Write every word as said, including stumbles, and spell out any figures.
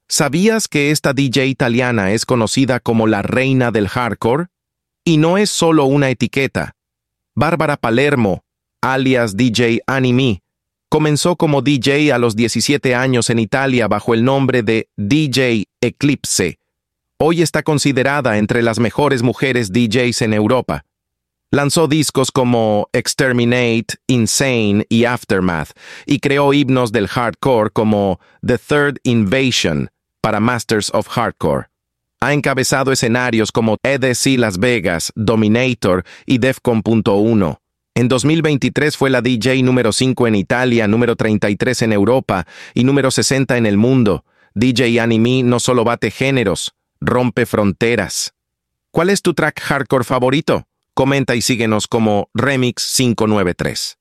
¿Sabías que esta D J italiana es conocida como la reina del hardcore? Y no es solo una etiqueta. Bárbara Palermo, alias D J Anime, comenzó como D J a los diecisiete años en Italia bajo el nombre de D J Eclipse. Hoy está considerada entre las mejores mujeres D Js en Europa. Lanzó discos como Exterminate, Insane y Aftermath, y creó himnos del hardcore como The Third Invasion para Masters of Hardcore. Ha encabezado escenarios como E D C Las Vegas, Dominator y Defcon punto uno. En dos mil veintitrés fue la D J número cinco en Italia, número treinta y tres en Europa y número sesenta en el mundo. D J Anime no solo bate géneros, rompe fronteras. ¿Cuál es tu track hardcore favorito? Comenta y síguenos como Remix quinientos noventa y tres.